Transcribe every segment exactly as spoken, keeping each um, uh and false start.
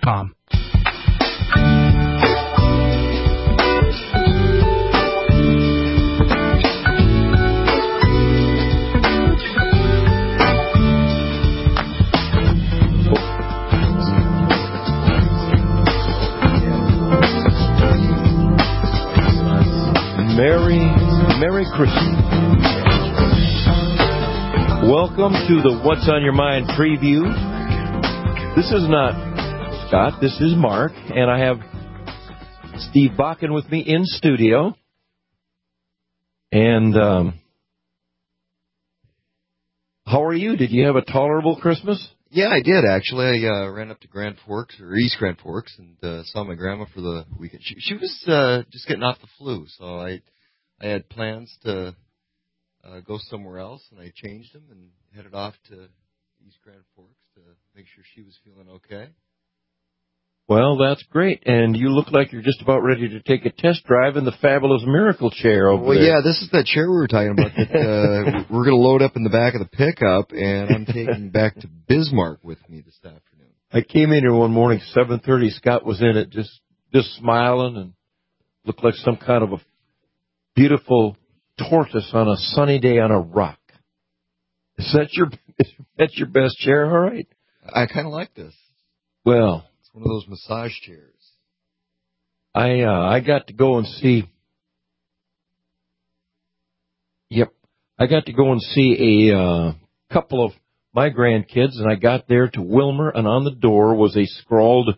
com. Merry, Merry Christmas. Welcome to the What's on Your Mind preview. This is not Scott, this is Mark, and I have Steve Bakken with me in studio. And um, how are you? Did you have a tolerable Christmas? Yeah, I did, actually. I uh, ran up to Grand Forks, or East Grand Forks, and uh, saw my grandma for the weekend. She, she was uh, just getting off the flu, so I I had plans to uh, go somewhere else, and I changed them and headed off to East Grand Forks to make sure she was feeling okay. Well, that's great, and you look like you're just about ready to take a test drive in the fabulous Miracle chair over well, there. Well, yeah, this is that chair we were talking about that uh, we're going to load up in the back of the pickup, and I'm taking back to Bismarck with me this afternoon. I came in here one morning, seven thirty. Scott was in it, just just smiling, and looked like some kind of a beautiful tortoise on a sunny day on a rock. Is that your is that your best chair? All right. I kind of like this. Well, one of those massage chairs. I uh, I got to go and see. Yep, I got to go and see a uh, couple of my grandkids, and I got there to Wilmer, and on the door was a scrawled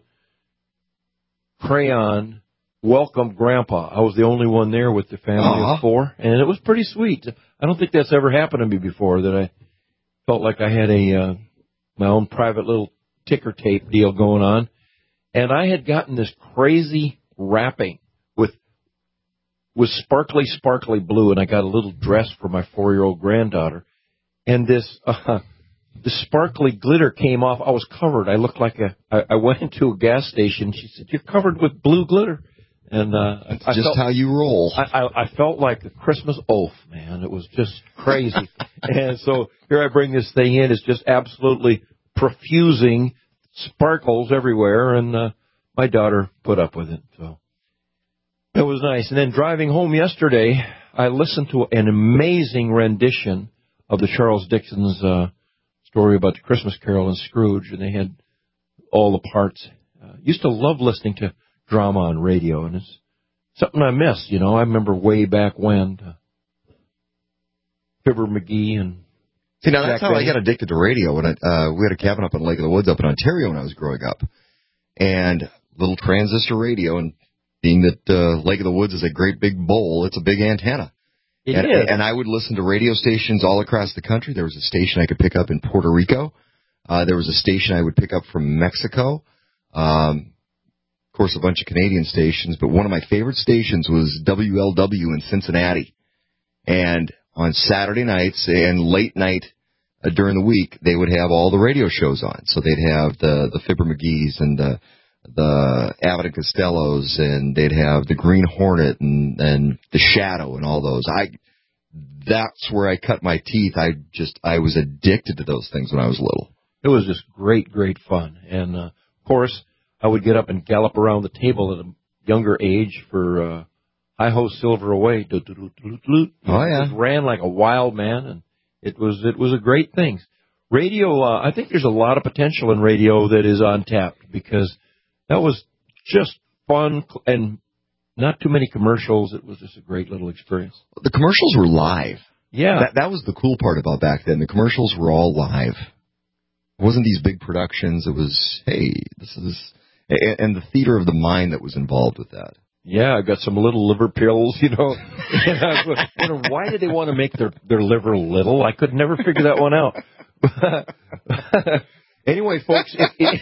crayon, "Welcome, Grandpa." I was the only one there with the family uh-huh. of four, and it was pretty sweet. I don't think that's ever happened to me before, that I felt like I had a uh, my own private little ticker tape deal going on. And I had gotten this crazy wrapping with with sparkly, sparkly blue, and I got a little dress for my four-year-old granddaughter. And this uh, the sparkly glitter came off. I was covered. I looked like a. I, I went into a gas station. She said, "You're covered with blue glitter." And uh, That's I just felt, how you roll. I, I, I felt like a Christmas oaf, man. It was just crazy. And so here I bring this thing in. It's just absolutely profusing. Sparkles everywhere, and uh, my daughter put up with it. So it was nice. And then driving home yesterday, I listened to an amazing rendition of the Charles Dickens uh, story about the Christmas Carol and Scrooge, and they had all the parts. Uh, used to love listening to drama on radio, and it's something I miss. You know, I remember way back when uh, Fibber McGee and See, now that's how I got addicted to radio. When I, uh, we had a cabin up in Lake of the Woods up in Ontario when I was growing up, and little transistor radio. And being that uh, Lake of the Woods is a great big bowl, it's a big antenna. It and, is. And I would listen to radio stations all across the country. There was a station I could pick up in Puerto Rico. Uh, there was a station I would pick up from Mexico. Um, of course, a bunch of Canadian stations, but one of my favorite stations was W L W in Cincinnati. And on Saturday nights and late night uh, during the week, they would have all the radio shows on. So they'd have the the Fibber McGee's and the the Abbott and Costellos, and they'd have the Green Hornet and and the Shadow and all those. I that's where I cut my teeth. I just I was addicted to those things when I was little. It was just great, great fun. And uh, of course, I would get up and gallop around the table at a younger age for. Uh, Hi ho, silver away. Do, do, do, do, do. Oh yeah, just ran like a wild man, and it was it was a great thing. Radio, uh, I think there's a lot of potential in radio that is untapped, because that was just fun and not too many commercials. It was just a great little experience. The commercials were live. Yeah, that, that was the cool part about back then. The commercials were all live. It wasn't these big productions. It was, hey, this is, and the theater of the mind that was involved with that. Yeah, I got some little liver pills, you know. And I was wondering, why did they want to make their, their liver little? I could never figure that one out. Anyway, folks. It, it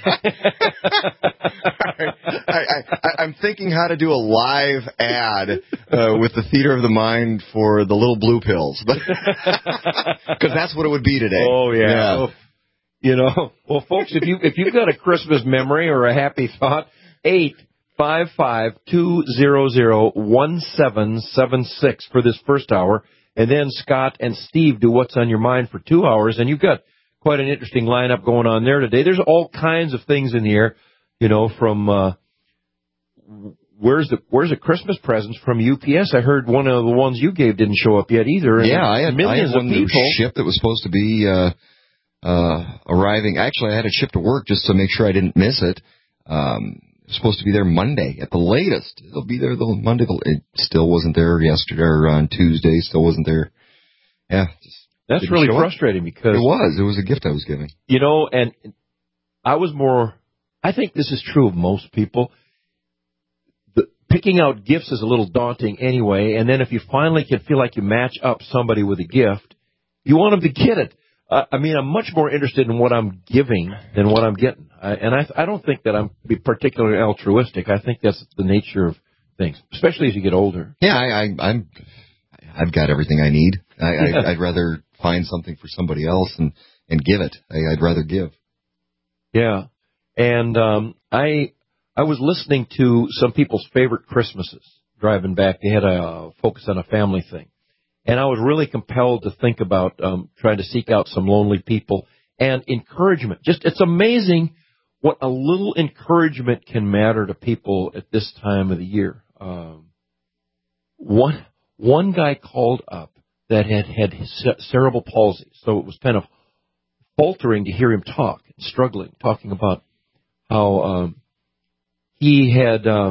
I, I, I'm thinking how to do a live ad uh, with the theater of the mind for the little blue pills. Because that's what it would be today. Oh, yeah. yeah. Well, you know, well, folks, if, you, if you've got a Christmas memory or a happy thought, eight five five two zero zero one seven seven six for this first hour. And then Scott and Steve do What's on Your Mind for two hours. And you've got quite an interesting lineup going on there today. There's all kinds of things in the air. You know, from uh, where's the where's the Christmas presents from U P S? I heard one of the ones you gave didn't show up yet either. And yeah, I had, millions I had one of people. ship that was supposed to be uh, uh, arriving. Actually, I had it shipped to work just to make sure I didn't miss it. Um, it was supposed to be there Monday at the latest. It'll be there the Monday. It still wasn't there yesterday or on Tuesday. Still wasn't there. Yeah, just that's really frustrating because it was. It was a gift I was giving. You know, and I was more. I think this is true of most people. The, picking out gifts is a little daunting anyway, and then if you finally can feel like you match up somebody with a gift, you want them to get it. Uh, I mean, I'm much more interested in what I'm giving than what I'm getting, I, and I, I don't think that I'm particularly altruistic. I think that's the nature of things, especially as you get older. Yeah, I, I, I'm. I've got everything I need. I, I, I'd rather find something for somebody else and and give it. I, I'd rather give. Yeah. And um, I I was listening to some people's favorite Christmases driving back. They had a uh, focus on a family thing. And I was really compelled to think about um, trying to seek out some lonely people and encouragement. Just it's amazing what a little encouragement can matter to people at this time of the year. Um, one one guy called up that had had cerebral palsy, so it was kind of faltering to hear him talk, struggling, talking about how um, he had uh,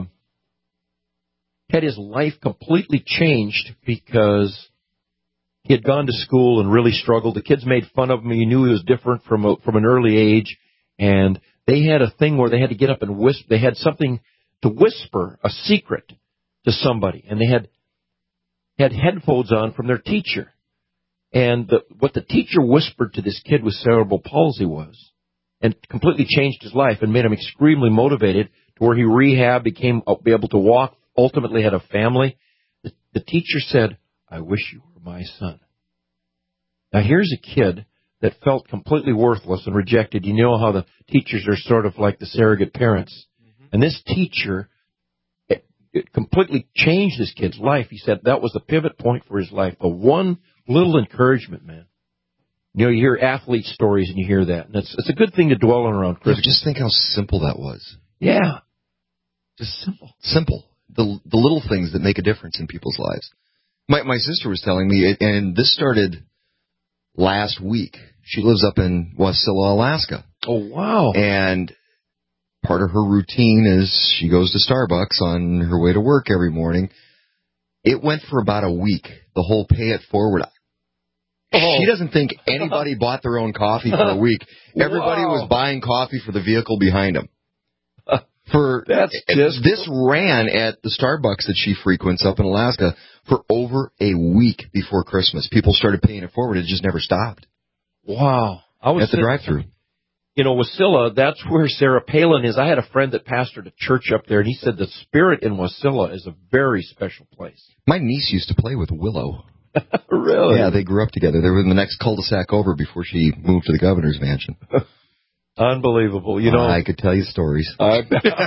had his life completely changed because he had gone to school and really struggled. The kids made fun of him. He knew he was different from a, from an early age, and they had a thing where they had to get up and whisper. They had something to whisper, a secret to somebody, and they had had headphones on from their teacher. And the, what the teacher whispered to this kid with cerebral palsy was, and completely changed his life and made him extremely motivated to where he rehabbed, became be able to walk, ultimately had a family. The, the teacher said, "I wish you were my son." Now here's a kid that felt completely worthless and rejected. You know how the teachers are sort of like the surrogate parents. Mm-hmm. And this teacher, it, it completely changed this kid's life. He said that was the pivot point for his life. The one little encouragement, man. You know, you hear athlete stories and you hear that. And it's, it's a good thing to dwell on around Christmas. Yeah, just think how simple that was. Yeah. Just simple. Simple. The the little things that make a difference in people's lives. My my sister was telling me, and this started last week. She lives up in Wasilla, Alaska. Oh, wow. And part of her routine is she goes to Starbucks on her way to work every morning. It went for about a week, the whole pay it forward. Oh. She doesn't think anybody bought their own coffee for a week. Everybody wow. was buying coffee for the vehicle behind them. For That's just... This ran at the Starbucks that she frequents up in Alaska for over a week before Christmas. People started paying it forward. It just never stopped. Wow. I was at the drive-thru. You know, Wasilla, that's where Sarah Palin is. I had a friend that pastored a church up there, and he said the spirit in Wasilla is a very special place. My niece used to play with Willow. Really? Yeah, they grew up together. They were in the next cul-de-sac over before she moved to the governor's mansion. Unbelievable. You know, uh, I could tell you stories. Uh,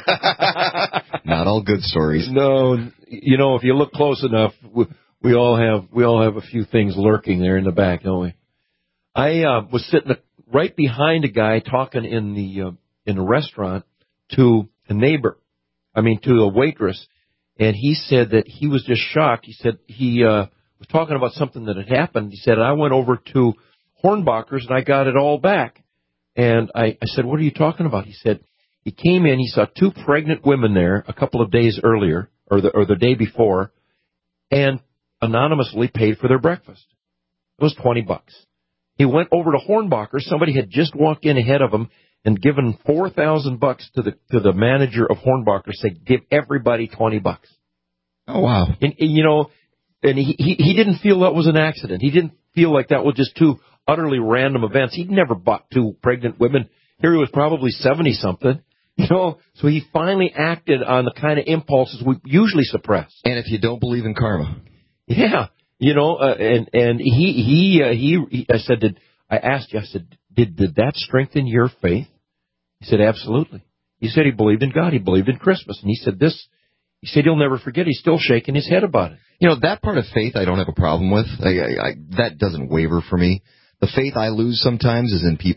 Not all good stories. No, you know, if you look close enough, we, we all have we all have a few things lurking there in the back, don't we? I uh, was sitting right behind a guy talking in the uh, in the restaurant to a neighbor. I mean, to a waitress, and he said that he was just shocked. He said he uh, was talking about something that had happened. He said, I went over to Hornbacher's and I got it all back. And I, I said, what are you talking about? He said, he came in, he saw two pregnant women there a couple of days earlier, or the, or the day before, and anonymously paid for their breakfast. It was twenty bucks. He went over to Hornbacher. Somebody had just walked in ahead of him and given four thousand bucks to the to the manager of Hornbacher. Said, give everybody twenty bucks. Oh wow! And, and you know, and he, he he didn't feel that was an accident. He didn't feel like that was just two utterly random events. He'd never bought two pregnant women. Here he was probably seventy something. You know, so he finally acted on the kind of impulses we usually suppress. And if you don't believe in karma, yeah, you know, uh, and and he he uh, he, he I said, did I asked you? I said, did did that strengthen your faith? He said, absolutely. He said he believed in God. He believed in Christmas, and he said this. He said he'll never forget. He's still shaking his head about it. You know, that part of faith I don't have a problem with. I, I, I, that doesn't waver for me. The faith I lose sometimes is in people.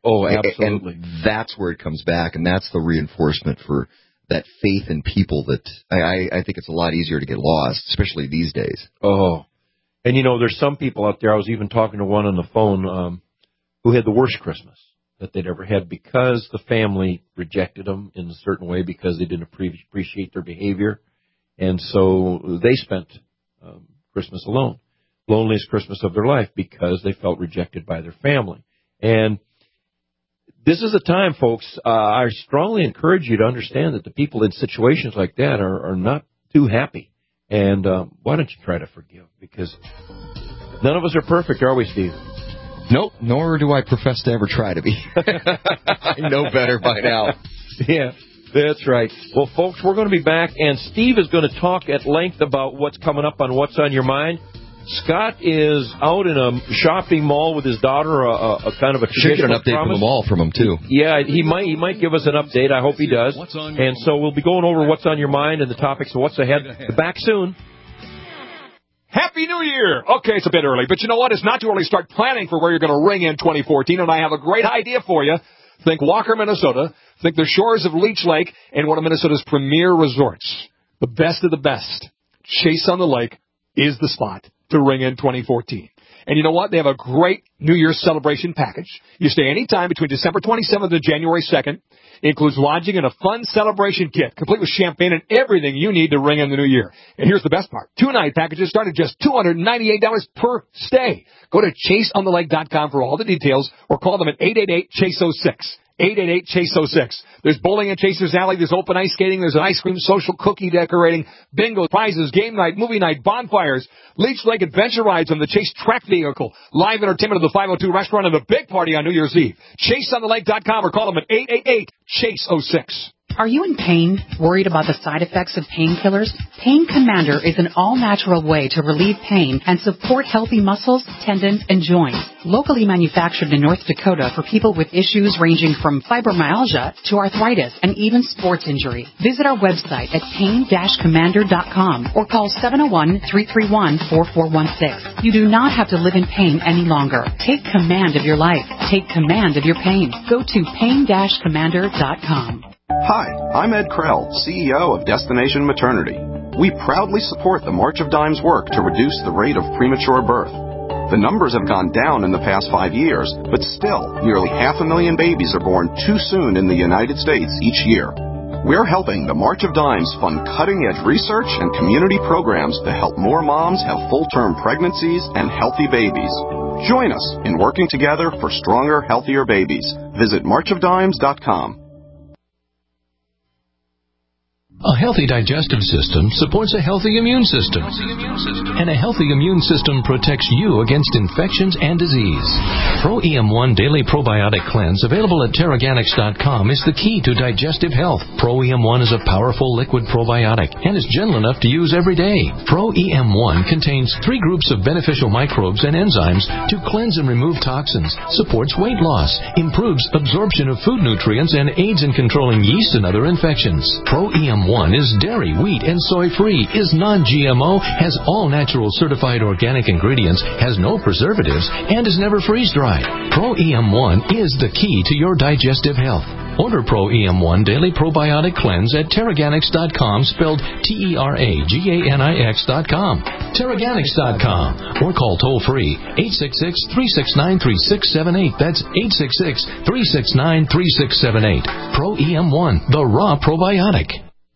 Oh, absolutely. And that's where it comes back, and that's the reinforcement for that faith in people that I, I think it's a lot easier to get lost, especially these days. Oh, and you know, there's some people out there, I was even talking to one on the phone, um, who had the worst Christmas that they'd ever had because the family rejected them in a certain way because they didn't appreciate their behavior. And so they spent um, Christmas alone, loneliest Christmas of their life because they felt rejected by their family. And this is a time, folks, uh, I strongly encourage you to understand that the people in situations like that are, are not too happy. And um, why don't you try to forgive? Because none of us are perfect, are we, Steve? Nope, nor do I profess to ever try to be. I know better by now. Yeah, that's right. Well, folks, we're going to be back, and Steve is going to talk at length about what's coming up on What's on Your Mind. Scott is out in a shopping mall with his daughter, a, a, a kind of a traditional Should get an update promise. From the mall from him, too. Yeah, he might he might give us an update. I hope he does. And so we'll be going over What's on Your Mind and the topics of what's ahead. Back soon. Happy New Year! Okay, it's a bit early, but you know what? It's not too early to start planning for where you're going to ring in twenty fourteen, and I have a great idea for you. Think Walker, Minnesota. Think the shores of Leech Lake and one of Minnesota's premier resorts. The best of the best. Chase on the Lake is the spot to ring in twenty fourteen. And you know what? They have a great New Year's celebration package. You stay anytime between December twenty-seventh and January second. It includes lodging and a fun celebration kit, complete with champagne and everything you need to ring in the new year. And here's the best part. Two-night packages start at just two hundred ninety-eight dollars per stay. Go to chase on the lake dot com for all the details or call them at eight eight eight, chase oh six. eight eight eight, chase oh six. There's bowling at Chasers Alley. There's open ice skating. There's an ice cream social cookie decorating, bingo, prizes, game night, movie night, bonfires, Leech Lake adventure rides on the Chase track vehicle, live entertainment at the five oh two restaurant, and a big party on New Year's Eve. chase on the lake dot com or call them at eight eight eight, chase oh six. Are you in pain? Worried about the side effects of painkillers? Pain Commander is an all-natural way to relieve pain and support healthy muscles, tendons, and joints. Locally manufactured in North Dakota for people with issues ranging from fibromyalgia to arthritis and even sports injury. Visit our website at pain dash commander dot com or call seven oh one, three three one, four four one six. You do not have to live in pain any longer. Take command of your life. Take command of your pain. Go to pain dash commander dot com. Hi, I'm Ed Krell, C E O of Destination Maternity. We proudly support the March of Dimes work to reduce the rate of premature birth. The numbers have gone down in the past five years, but still, nearly half a million babies are born too soon in the United States each year. We're helping the March of Dimes fund cutting-edge research and community programs to help more moms have full-term pregnancies and healthy babies. Join us in working together for stronger, healthier babies. Visit march of dimes dot com. A healthy digestive system supports a healthy immune system. And a healthy immune system protects you against infections and disease. Pro E M one Daily Probiotic Cleanse, available at Terraganics dot com, is the key to digestive health. Pro E M one is a powerful liquid probiotic and is gentle enough to use every day. Pro E M one contains three groups of beneficial microbes and enzymes to cleanse and remove toxins, supports weight loss, improves absorption of food nutrients, and aids in controlling yeast and other infections. Pro E M one is dairy, wheat, and soy-free, is non-G M O, has all natural certified organic ingredients, has no preservatives, and is never freeze-dried. Pro E M one is the key to your digestive health. Order Pro E M one Daily Probiotic Cleanse at Terraganics dot com, spelled T E R A G A N I X dot com. Terraganics dot com, or call toll-free eight six six, three six nine, three six seven eight. That's eight six six, three six nine, three six seven eight. Pro E M one, the raw probiotic.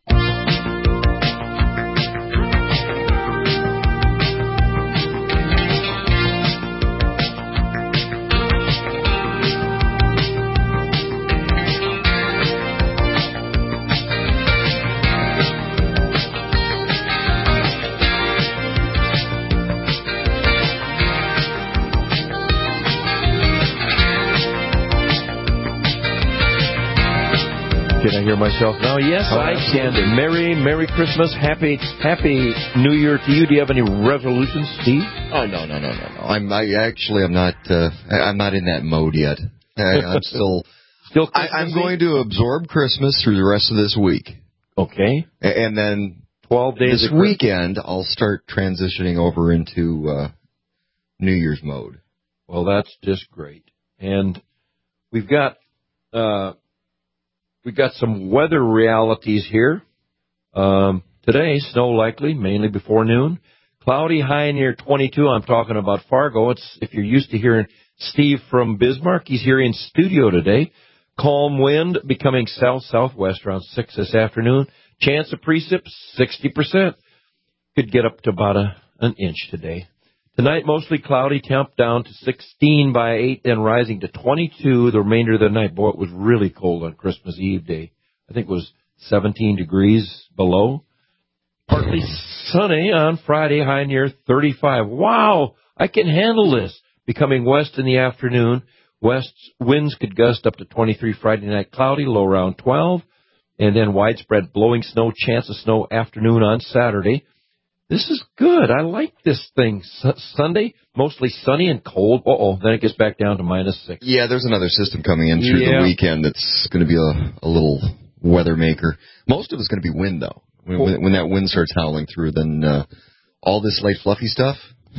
Can I hear myself now? Yes, oh, I can. Merry, Merry Christmas. Happy, Happy New Year to you. Do you have any resolutions, Steve? Oh, no, no, no, no, no. I'm, I actually, I'm not, uh, I'm not in that mode yet. I, I'm still, still. I, I'm going to absorb Christmas through the rest of this week. Okay. And then twelve days. This weekend, I'll start transitioning over into uh, New Year's mode. Well, that's just great. And we've got uh, we've got some weather realities here. Um, today, snow likely, mainly before noon. Cloudy, high near twenty-two. I'm talking about Fargo. It's if you're used to hearing Steve from Bismarck, he's here in studio today. Calm wind becoming south-southwest around six this afternoon. Chance of precip, sixty percent. Could get up to about a, an inch today. Tonight, mostly cloudy, temp down to sixteen by eight, then rising to twenty-two the remainder of the night. Boy, it was really cold on Christmas Eve day. I think it was seventeen degrees below. Partly sunny on Friday, high near thirty-five. Wow, I can handle this. Becoming west in the afternoon. West winds could gust up to twenty-three Friday night, cloudy, low around twelve. And then widespread blowing snow, chance of snow afternoon on Saturday. This is good. I like this thing. S- Sunday, mostly sunny and cold. Uh-oh, then it gets back down to minus six. Yeah, there's another system coming in through yeah. the weekend that's going to be a, a little weather maker. Most of it's going to be wind, though. When, when, when that wind starts howling through, then uh, all this light, fluffy stuff,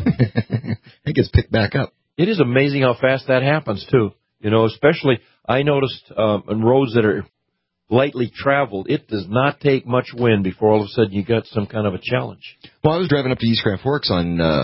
it gets picked back up. It is amazing how fast that happens, too. You know, especially I noticed um, on roads that are lightly traveled, it does not take much wind before all of a sudden you got some kind of a challenge. Well, I was driving up to East Grand Forks on uh,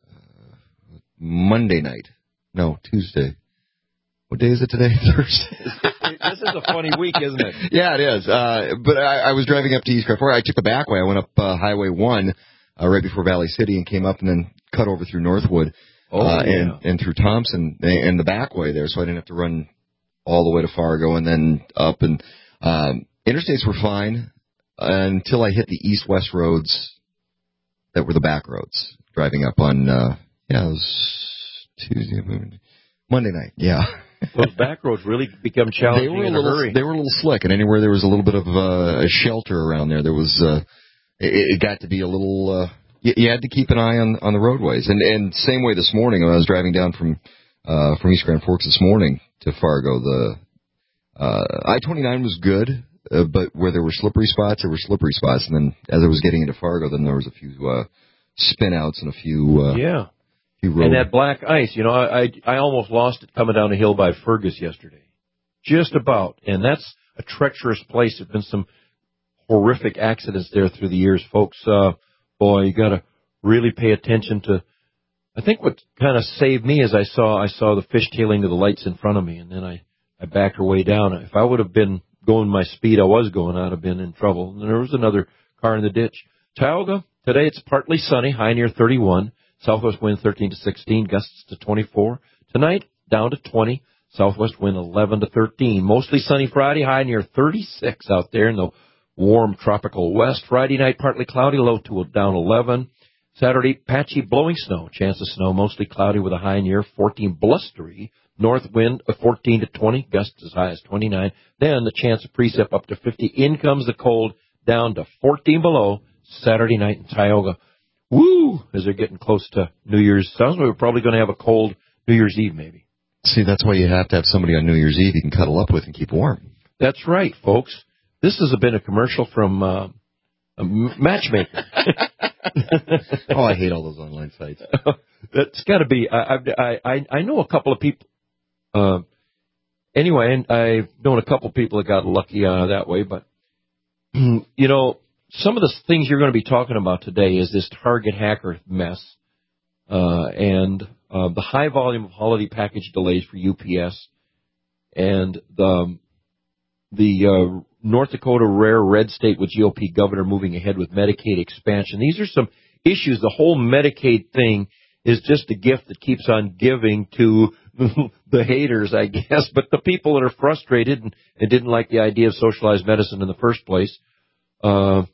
Monday night. No, Tuesday. What day is it today? Thursday. This is a funny week, isn't it? Yeah, it is. Uh, but I, I was driving up to East Grand Forks. I took the back way. I went up uh, Highway one uh, right before Valley City and came up and then cut over through Northwood oh, uh, yeah. and, and through Thompson and the back way there, so I didn't have to run all the way to Fargo and then up. And um, interstates were fine until I hit the east-west roads that were the back roads, driving up on, uh, yeah, it was Tuesday, Monday night, yeah. Those back roads really become challenging they were in a, little, a hurry. They were a little slick, and anywhere there was a little bit of uh, a shelter around there, there was, uh, it, it got to be a little, uh, you, you had to keep an eye on, on the roadways. And, and same way this morning, when I was driving down from, uh, from East Grand Forks this morning to Fargo, the, uh, I twenty-nine was good, uh, but where there were slippery spots, there were slippery spots. And then as I was getting into Fargo, then there was a few, uh, spin outs and a few, uh, yeah. few And that black ice, you know, I, I I almost lost it coming down the hill by Fergus yesterday. Just about. And that's a treacherous place. There have been some horrific accidents there through the years, folks. Uh, boy, you got to really pay attention to. I think what kind of saved me is I saw I saw the fishtailing to the lights in front of me, and then I, I backed her way down. If I would have been going my speed I was going, I'd have been in trouble. And there was another car in the ditch. Tioga, today it's partly sunny, high near thirty-one. Southwest wind thirteen to sixteen, gusts to twenty-four. Tonight, down to twenty. Southwest wind eleven to thirteen. Mostly sunny Friday, high near thirty-six out there in the warm tropical west. Friday night, partly cloudy, low to down eleven. Saturday, patchy blowing snow. Chance of snow, mostly cloudy with a high near fourteen. Blustery. North wind of fourteen to twenty, gusts as high as twenty-nine. Then the chance of precip up to fifty. In comes the cold, down to fourteen below. Saturday night in Tioga. Woo! As they're getting close to New Year's. Sounds like we're probably going to have a cold New Year's Eve, maybe. See, that's why you have to have somebody on New Year's Eve you can cuddle up with and keep warm. That's right, folks. This has been a commercial from uh, a Matchmaker. Oh, I hate all those online sites. That's got to be. I, I I I know a couple of people. Uh, anyway, and I've known a couple of people that got lucky uh, that way. But you know, some of the things you're going to be talking about today is this Target hacker mess, uh, and uh, the high volume of holiday package delays for U P S, and the the uh, North Dakota rare red state with G O P governor moving ahead with Medicaid expansion. These are some issues. The whole Medicaid thing is just a gift that keeps on giving to the haters, I guess. But the people that are frustrated and, and didn't like the idea of socialized medicine in the first place, uh,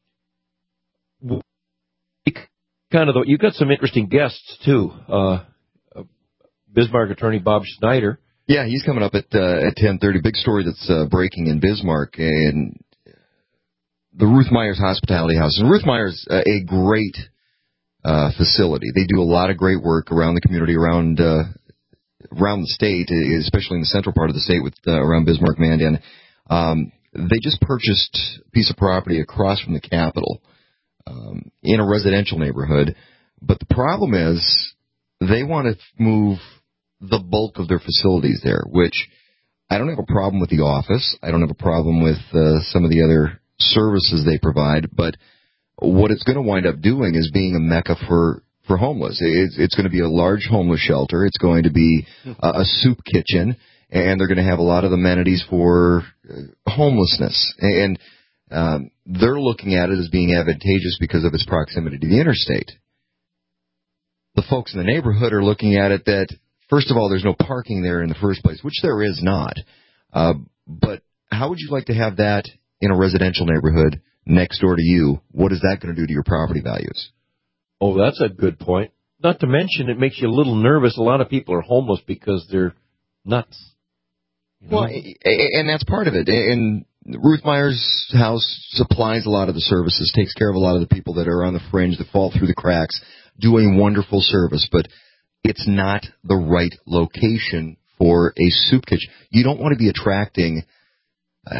kind of. The, you've got some interesting guests too. Uh, uh, Bismarck attorney Bob Schneider. Yeah, he's coming up at uh, at ten thirty. Big story that's uh, breaking in Bismarck and the Ruth Myers Hospitality House. And Ruth Myers, uh, a great uh, facility. They do a lot of great work around the community, around uh, around the state, especially in the central part of the state with uh, around Bismarck, Mandan. Um, they just purchased a piece of property across from the Capitol um, in a residential neighborhood. But the problem is they want to move the bulk of their facilities there, which I don't have a problem with the office. I don't have a problem with uh, some of the other services they provide. But what it's going to wind up doing is being a mecca for, for homeless. It's, it's going to be a large homeless shelter. It's going to be a, a soup kitchen. And they're going to have a lot of amenities for homelessness. And um, they're looking at it as being advantageous because of its proximity to the interstate. The folks in the neighborhood are looking at it that, first of all, there's no parking there in the first place, which there is not. Uh, but how would you like to have that in a residential neighborhood next door to you? What is that going to do to your property values? Oh, that's a good point. Not to mention, it makes you a little nervous. A lot of people are homeless because they're nuts. You know? Well, and that's part of it. And Ruth Meyer's house supplies a lot of the services, takes care of a lot of the people that are on the fringe, that fall through the cracks, doing wonderful service. But it's not the right location for a soup kitchen. You don't want to be attracting, uh,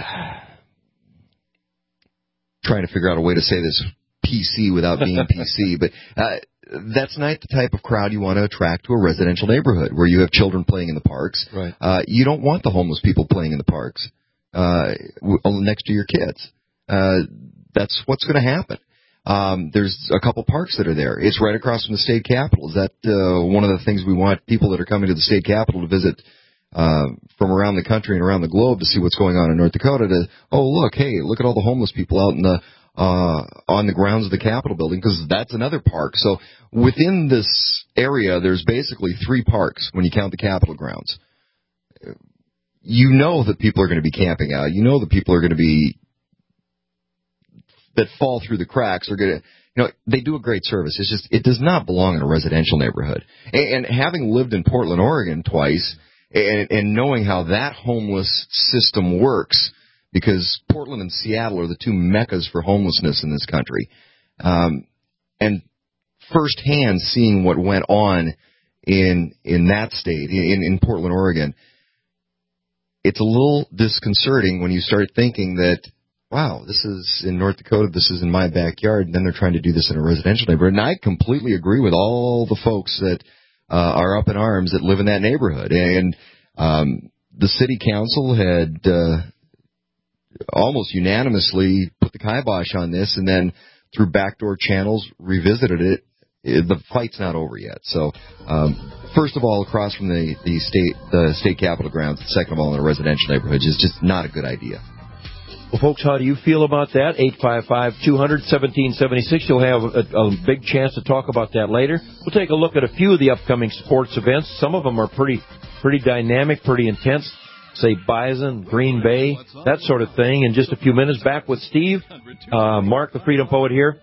trying to figure out a way to say this P C without being P C, but uh, that's not the type of crowd you want to attract to a residential neighborhood where you have children playing in the parks. Right. Uh, you don't want the homeless people playing in the parks uh, next to your kids. Uh, that's what's going to happen. Um, there's a couple parks that are there. It's right across from the state capitol. Is that uh, one of the things we want people that are coming to the state capitol to visit uh, from around the country and around the globe to see what's going on in North Dakota to, oh, look, hey, look at all the homeless people out in the uh, on the grounds of the Capitol building, because that's another park. So within this area, there's basically three parks when you count the Capitol grounds. You know that people are going to be camping out. You know that people are going to be that fall through the cracks are going to, you know, they do a great service. It's just, it does not belong in a residential neighborhood. And, and having lived in Portland, Oregon twice, and, and knowing how that homeless system works, because Portland and Seattle are the two meccas for homelessness in this country, um, and firsthand seeing what went on in in that state, in, in Portland, Oregon, it's a little disconcerting when you start thinking that, wow, this is in North Dakota, this is in my backyard, and then they're trying to do this in a residential neighborhood. And I completely agree with all the folks that uh, are up in arms that live in that neighborhood. And um, the city council had uh, almost unanimously put the kibosh on this, and then through backdoor channels revisited it. The fight's not over yet. So, um, first of all, across from the, the state the state capitol grounds, second of all, in a residential neighborhood is just not a good idea. Well, folks, how do you feel about that? eight five five, two hundred, seventeen seventy-six. You'll have a, a big chance to talk about that later. We'll take a look at a few of the upcoming sports events. Some of them are pretty pretty dynamic, pretty intense. Say Bison, Green Bay, that sort of thing. In just a few minutes, back with Steve, uh, Mark, the Freedom Poet here.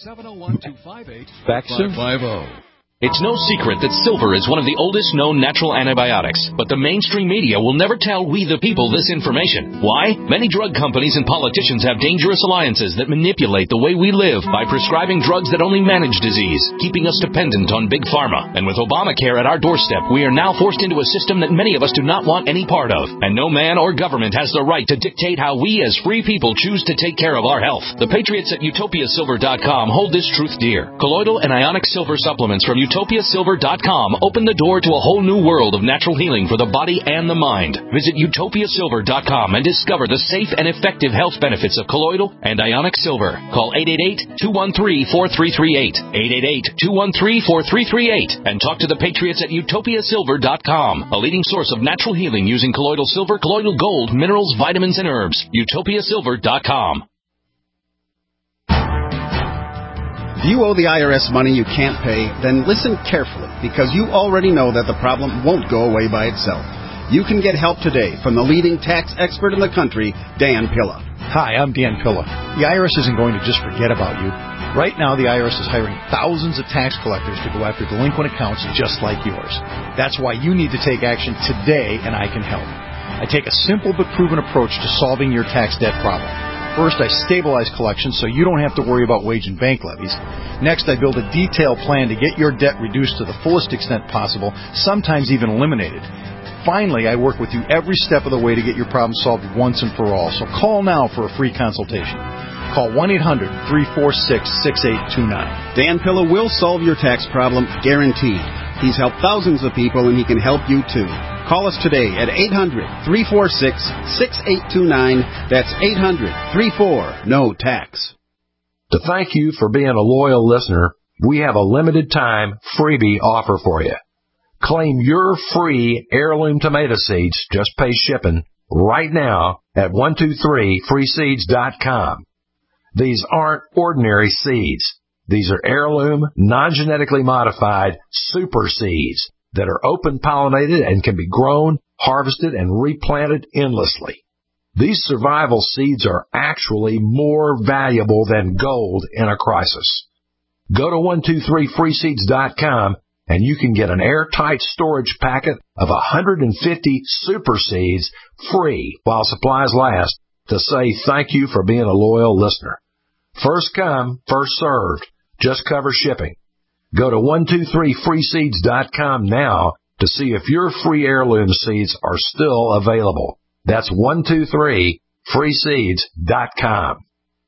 Back soon. It's no secret that silver is one of the oldest known natural antibiotics, but the mainstream media will never tell we the people this information. Why? Many drug companies and politicians have dangerous alliances that manipulate the way we live by prescribing drugs that only manage disease, keeping us dependent on big pharma. And with Obamacare at our doorstep, we are now forced into a system that many of us do not want any part of. And no man or government has the right to dictate how we as free people choose to take care of our health. The patriots at utopia silver dot com hold this truth dear. Colloidal and ionic silver supplements from utopia silver dot com open the door to a whole new world of natural healing for the body and the mind. Visit utopia silver dot com and discover the safe and effective health benefits of colloidal and ionic silver. Call eight eight eight, two one three, four three three eight, eight eight eight, two one three, four three three eight, and talk to the patriots at utopia silver dot com, a leading source of natural healing using colloidal silver, colloidal gold, minerals, vitamins, and herbs. utopia silver dot com. If you owe the I R S money you can't pay, then listen carefully, because you already know that the problem won't go away by itself. You can get help today from the leading tax expert in the country, Dan Pilla. Hi, I'm Dan Pilla. The I R S isn't going to just forget about you. Right now, the I R S is hiring thousands of tax collectors to go after delinquent accounts just like yours. That's why you need to take action today, and I can help. I take a simple but proven approach to solving your tax debt problem. First, I stabilize collections so you don't have to worry about wage and bank levies. Next, I build a detailed plan to get your debt reduced to the fullest extent possible, sometimes even eliminated. Finally, I work with you every step of the way to get your problem solved once and for all. So call now for a free consultation. Call one eight hundred, three four six, six eight two nine. Dan Pilla will solve your tax problem, guaranteed. He's helped thousands of people, and he can help you too. Call us today at eight hundred, three four six, six eight two nine. That's eight hundred, three four, N O T A X. To thank you for being a loyal listener, we have a limited time freebie offer for you. Claim your free heirloom tomato seeds, just pay shipping, right now at one two three free seeds dot com. These aren't ordinary seeds. These are heirloom, non-genetically modified super seeds that are open-pollinated and can be grown, harvested, and replanted endlessly. These survival seeds are actually more valuable than gold in a crisis. Go to one two three free seeds dot com and you can get an airtight storage packet of one hundred fifty super seeds free while supplies last to say thank you for being a loyal listener. First come, first served. Just cover shipping. Go to one two three free seeds dot com now to see if your free heirloom seeds are still available. That's one two three free seeds dot com.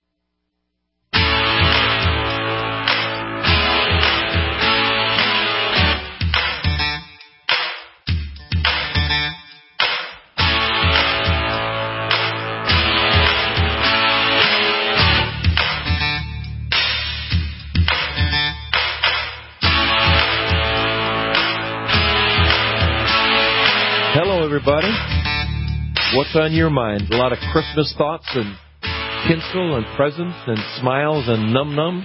Hello, everybody. What's on your mind? A lot of Christmas thoughts and tinsel and presents and smiles and num-num.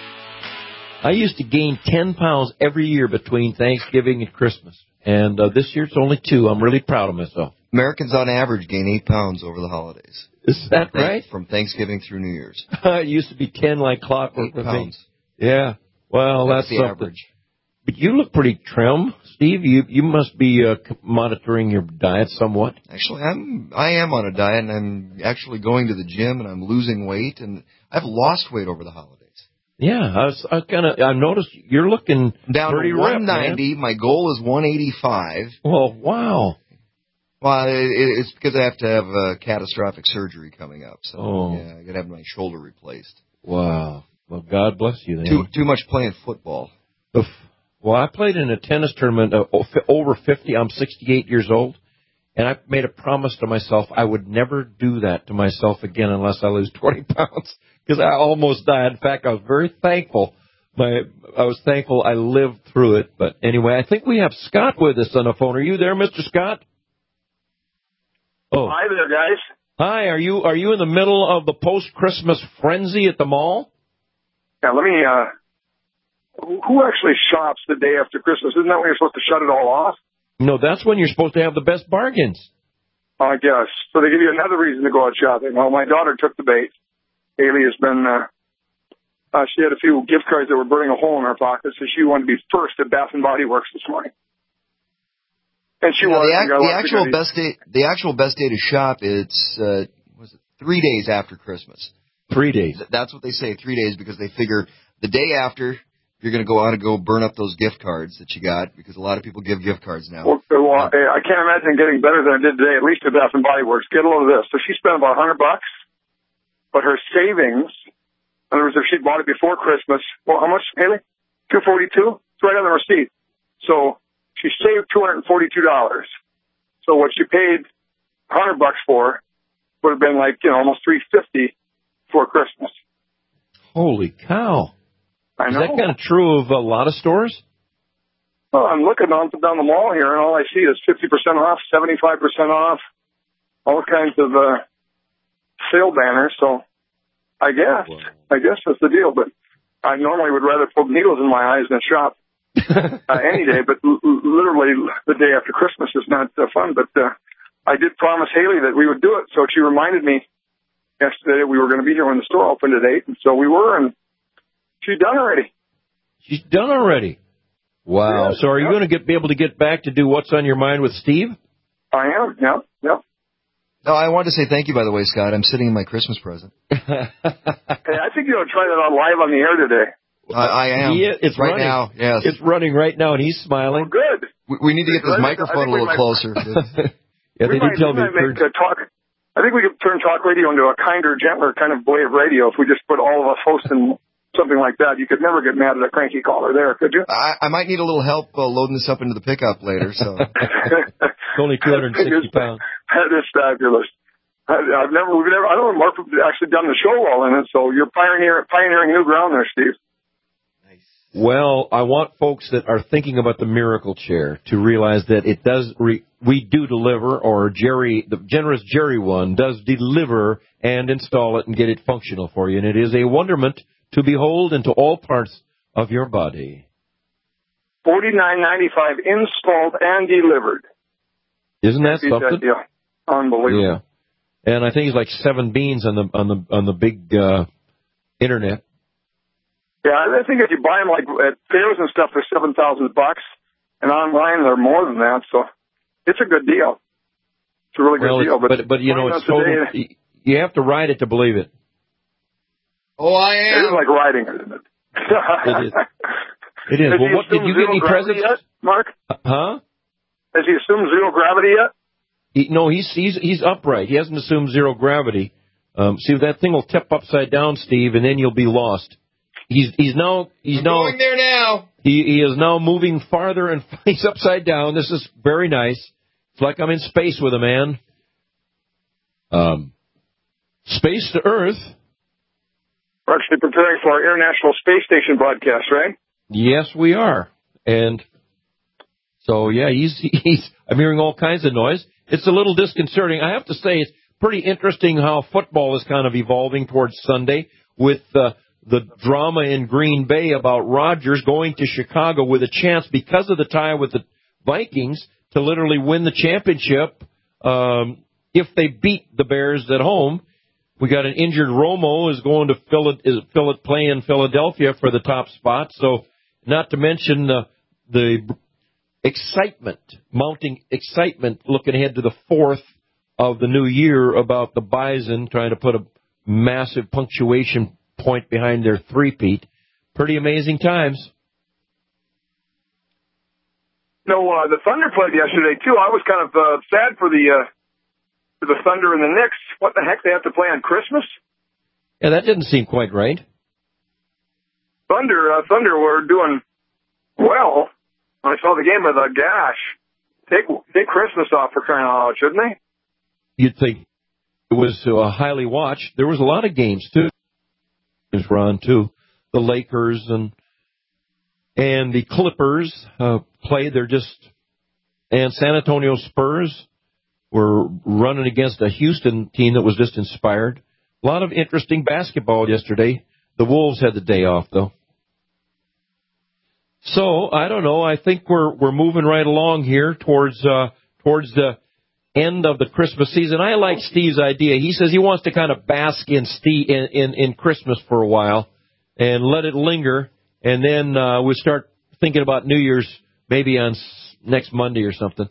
I used to gain ten pounds every year between Thanksgiving and Christmas. And uh, this year it's only two. I'm really proud of myself. Americans on average gain eight pounds over the holidays. Is that from right? From Thanksgiving through New Year's. It used to be ten like clockwork. Eight pounds. Yeah. Well, that's, that's the something. average. But you look pretty trim, Steve. You you must be uh, monitoring your diet somewhat. Actually, I'm I am on a diet, and I'm actually going to the gym, and I'm losing weight, and I've lost weight over the holidays. Yeah, I was I kind of I noticed you're looking down pretty to one ninety. Ripped, my goal is one eighty-five. Well, wow. Well, it, it's because I have to have a catastrophic surgery coming up, so oh. yeah, I got to have my shoulder replaced. Wow. Well, God bless you. Then. Too too much playing football. Oof. Well, I played in a tennis tournament uh, over fifty. I'm sixty-eight years old, and I made a promise to myself I would never do that to myself again unless I lose twenty pounds, because I almost died. In fact, I was very thankful. My, I was thankful I lived through it. But anyway, I think we have Scott with us on the phone. Are you there, Mister Scott? Oh, hi there, guys. Hi. Are you are you in the middle of the post-Christmas frenzy at the mall? Yeah. Let me. Uh... Who actually shops the day after Christmas? Isn't that when you're supposed to shut it all off? No, that's when you're supposed to have the best bargains. I guess. So they give you another reason to go out shopping. Well, my daughter took the bait. Haley has been, uh, uh, she had a few gift cards that were burning a hole in her pocket, so she wanted to be first at Bath and Body Works this morning. And she you know, was. The, ac- the actual best day, the actual best day to shop, it's, uh, was it three days after Christmas? Three days. That's what they say, three days, because they figure the day after, you're going to go out and go burn up those gift cards that you got, because a lot of people give gift cards now. Well, well I can't imagine getting better than I did today, at least at Bath and Body Works. Get a load of this. So she spent about a hundred bucks, but her savings, in other words, if she bought it before Christmas, well, how much, Haley? two forty-two. It's right on the receipt. So she saved two hundred forty-two dollars. So what she paid a hundred bucks for would have been like, you know, almost three fifty for Christmas. Holy cow. I know. Is that kind of true of a lot of stores? Well, I'm looking on down the mall here, and all I see is fifty percent off, seventy-five percent off, all kinds of uh, sale banners. So I guess, wow. I guess that's the deal. But I normally would rather poke needles in my eyes than shop uh, any day. But l- literally the day after Christmas is not uh, fun. But uh, I did promise Haley that we would do it, so she reminded me yesterday that we were going to be here when the store opened at eight, and so we were, and she's done already. She's done already. Wow. Yeah, so are yeah. you going to get be able to get back to do What's on Your Mind with Steve? I am, yeah, yeah. No, I wanted to say thank you, by the way, Scott. I'm sitting in my Christmas present. Hey, I think you're going to try that on live on the air today. Uh, I am. Yeah, it's right running. now, yes. It's running right now, and he's smiling. Oh, good. We, we need to get this I microphone a little might, closer. yeah, they might, did tell me. Make, uh, talk, I think we could turn talk radio into a kinder, gentler kind of way of radio if we just put all of us hosts in something like that. You could never get mad at a cranky caller there, could you? I, I might need a little help uh, loading this up into the pickup later. So It's only two hundred sixty pounds. That is fabulous. I, I've never, we've never, I don't know Mark actually done the show well in it, so you're pioneering, pioneering new ground there, Steve. Well, I want folks that are thinking about the miracle chair to realize that it does, re, we do deliver, or Jerry, the generous Jerry one does deliver and install it and get it functional for you. And it is a wonderment to behold into all parts of your body. forty-nine ninety-five installed and delivered. Isn't that something? Yeah. Unbelievable. Yeah. And I think it's like seven beans on the, on the, on the big, uh, internet. Yeah, I think if you buy them like at fairs and stuff, they're seven thousand bucks, and online they're more than that. So it's a good deal. It's a really good well, deal. But but, but you know, it's total. Day, you have to ride it to believe it. Oh, I am. It is like riding it, isn't it? It is. It is. Has well, what did you get any presents yet, Mark? Huh? Has he assumed zero gravity yet? He, no, he's he's he's upright. He hasn't assumed zero gravity. Um, see, that thing will tip upside down, Steve, and then you'll be lost. He's he's now he's I'm now going there now. He he is now moving farther and he's upside down. This is very nice. It's like I'm in space with a man. Um, space to Earth. We're actually preparing for our International Space Station broadcast, right? Yes, we are. And so yeah, he's he's. I'm hearing all kinds of noise. It's a little disconcerting. I have to say, it's pretty interesting how football is kind of evolving towards Sunday with uh, the drama in Green Bay about Rodgers going to Chicago with a chance, because of the tie with the Vikings, to literally win the championship um, if they beat the Bears at home. We got an injured Romo is going to Phil- is Phil- play in Philadelphia for the top spot. So, not to mention the the excitement, mounting excitement, looking ahead to the fourth of the new year about the Bison trying to put a massive punctuation point behind their three-peat. Pretty amazing times. No, uh, the Thunder played yesterday, too. I was kind of uh, sad for the uh, for the Thunder and the Knicks. What the heck, they have to play on Christmas? Yeah, that didn't seem quite right. Thunder, uh, Thunder were doing well. I saw the game with a gosh. Take take Christmas off for crying out loud, shouldn't they? You'd think it was uh, highly watched. There was a lot of games, too. Games were on, too. The Lakers and and the Clippers uh, played. They're just... And San Antonio Spurs were running against a Houston team that was just inspired. A lot of interesting basketball yesterday. The Wolves had the day off, though. So, I don't know. I think we're we're moving right along here towards uh, towards the end of the Christmas season. I like Steve's idea. He says he wants to kind of bask in Steve, in, in, in Christmas for a while and let it linger, and then uh, we'll start thinking about New Year's maybe on s- next Monday or something.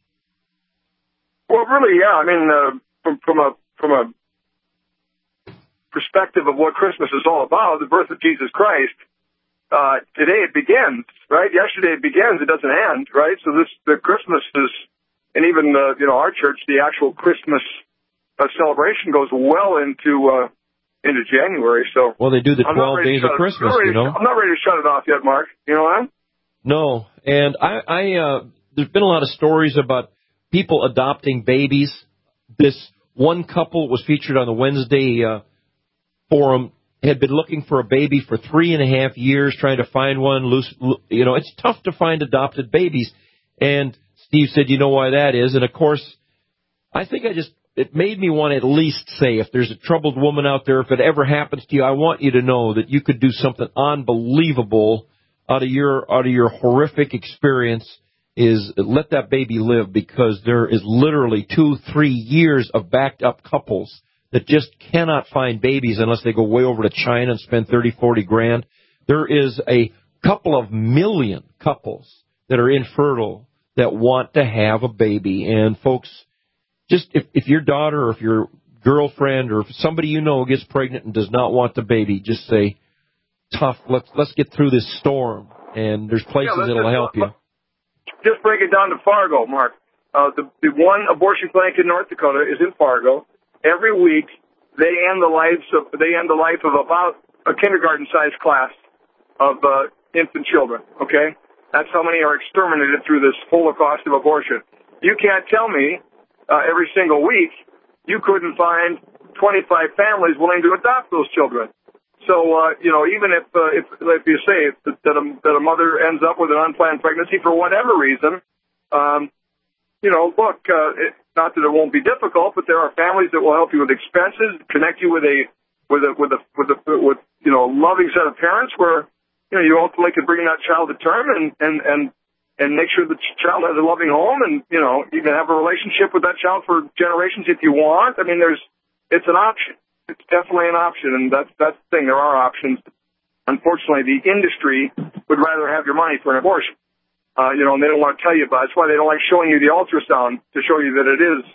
Well, really, yeah. I mean, uh, from, from a from a perspective of what Christmas is all about, the birth of Jesus Christ. Uh, today it begins, right? Yesterday it begins, it doesn't end, right? So this, the Christmas is, and even, uh, you know, our church, the actual Christmas uh, celebration goes well into, uh, into January, so. Well, they do the twelve days of Christmas, you know? To, I'm not ready to shut it off yet, Mark. You know what? No, and I, I, uh, there's been a lot of stories about people adopting babies. This one couple was featured on the Wednesday, uh, forum, had been looking for a baby for three and a half years, trying to find one. Loose, you know, it's tough to find adopted babies. And Steve said, you know why that is? And, of course, I think I just, it made me want to at least say, if there's a troubled woman out there, if it ever happens to you, I want you to know that you could do something unbelievable out of your, out of your horrific experience, is let that baby live, because there is literally two, three years of backed up couples that just cannot find babies unless they go way over to China and spend thirty, forty grand. There is a couple of million couples that are infertile that want to have a baby. And folks, just if, if your daughter or if your girlfriend or if somebody you know gets pregnant and does not want the baby, just say, tough, let's, let's get through this storm. And there's places yeah, that'll just, help you. Just break it down to Fargo, Mark. Uh, the, the one abortion clinic in North Dakota is in Fargo. Every week, they end the lives of they end the life of about a kindergarten-sized class of uh, infant children. Okay, that's how many are exterminated through this holocaust of abortion. you can't tell me uh, every single week you couldn't find twenty-five families willing to adopt those children. So, uh, you know, even if, uh, if, if you say that a, that a mother ends up with an unplanned pregnancy for whatever reason, um, you know, look, uh, it, not that it won't be difficult, but there are families that will help you with expenses, connect you with a, with a, with a, with a, with, you know, loving set of parents where, you know, you ultimately can bring that child to term and, and, and, and make sure the child has a loving home and, you know, you can have a relationship with that child for generations if you want. I mean, there's, it's an option. It's definitely an option, and that's that's the thing. There are options. Unfortunately, the industry would rather have your money for an abortion. Uh, you know, and they don't want to tell you about it. That's why they don't like showing you the ultrasound to show you that it is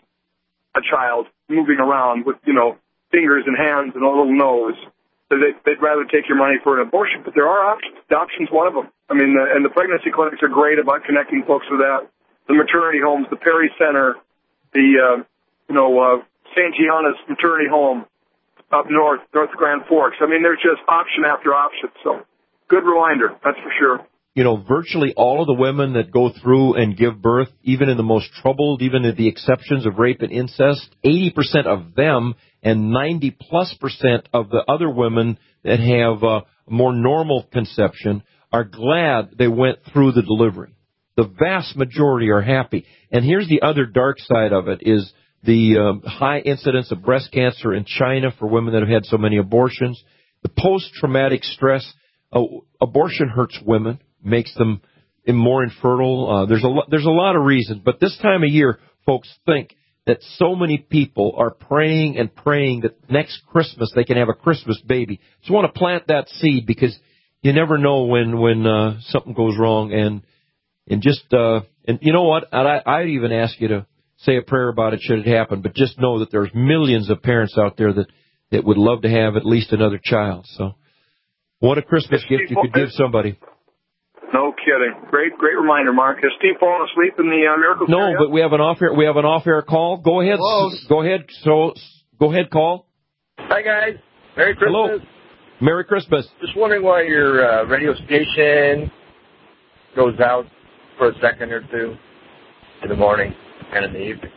a child moving around with, you know, fingers and hands and a little nose. So they, they'd rather take your money for an abortion. But there are options. Adoption's one of them. I mean, the, and the pregnancy clinics are great about connecting folks with that. The maternity homes, the Perry Center, the, uh, you know, uh, Saint Gianna's maternity home up north, North Grand Forks. I mean, there's just option after option. So, good reminder, that's for sure. You know, virtually all of the women that go through and give birth, even in the most troubled, even in the exceptions of rape and incest, eighty percent of them and ninety plus percent of the other women that have uh, a more normal conception are glad they went through the delivery. The vast majority are happy. And here's the other dark side of it is the um, high incidence of breast cancer in China for women that have had so many abortions, the post-traumatic stress. Uh, abortion hurts women, makes them more infertile. Uh, there's a lo- there's a lot of reasons, but this time of year, folks think that so many people are praying and praying that next Christmas they can have a Christmas baby. So I want to plant that seed because you never know when when uh, something goes wrong, and and just uh, and you know what? I I'd even ask you to say a prayer about it should it happen, but just know that there's millions of parents out there that, that would love to have at least another child. So what a Christmas Is gift Steve you could give somebody. No kidding. Great, great reminder, Mark. Has Steve fallen asleep in the uh, miracle? No, but we have an off air. We have an off air call. Go ahead. Close. Go ahead. So go ahead. Call. Hi guys. Merry Christmas. Hello. Merry Christmas. Just wondering why your uh, radio station goes out for a second or two in the morning and in the evening.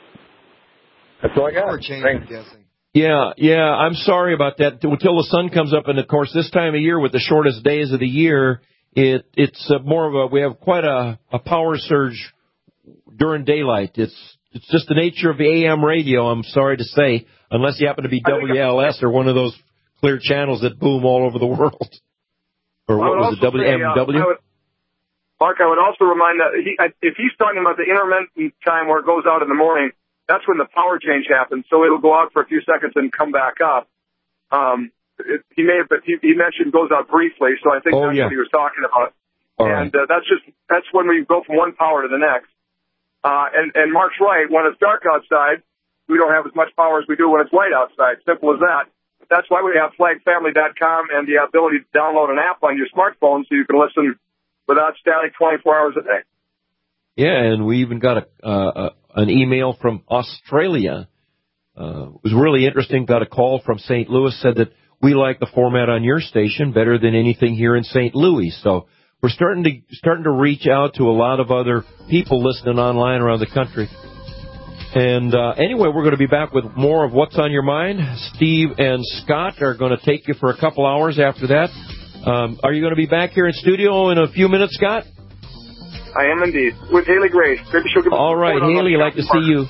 That's all I got. Thanks. Guessing. Yeah, yeah, I'm sorry about that. Until the sun comes up, and of course, this time of year with the shortest days of the year, it it's uh, more of a we have quite a, a power surge during daylight. It's it's just the nature of the A M radio. I'm sorry to say, unless you happen to be W L S or one of those clear channels that boom all over the world, or what was it, W M W? Say, uh, I would, Mark, I would also remind that he, if he's talking about the intermittent time where it goes out in the morning, that's when the power change happens. So it'll go out for a few seconds and come back up. Um, it, he may have, he, he mentioned goes out briefly, so I think oh, that's yeah. what he was talking about. All and right. uh, that's just that's when we go from one power to the next. Uh, and, and Mark's right. When it's dark outside, we don't have as much power as we do when it's light outside. Simple as that. That's why we have flag family dot com and the ability to download an app on your smartphone so you can listen without static twenty-four hours a day. Yeah, and we even got a, uh, an email from Australia. Uh, it was really interesting. Got a call from Saint Louis, said that we like the format on your station better than anything here in Saint Louis. So we're starting to starting to reach out to a lot of other people listening online around the country. And uh, anyway, we're going to be back with more of What's on Your Mind. Steve and Scott are going to take you for a couple hours after that. Um, are you going to be back here in studio in a few minutes, Scott? I am indeed. With Haley Grace. Maybe she'll give us All a right, report on Haley, the I'd like to see you.